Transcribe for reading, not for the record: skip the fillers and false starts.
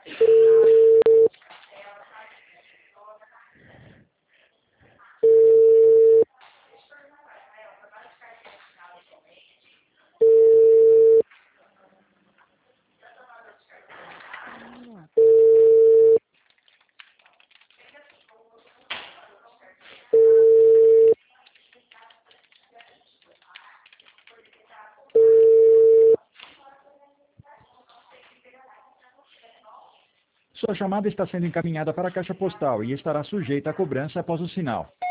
Sua chamada está sendo encaminhada para a caixa postal e estará sujeita a cobrança após o sinal.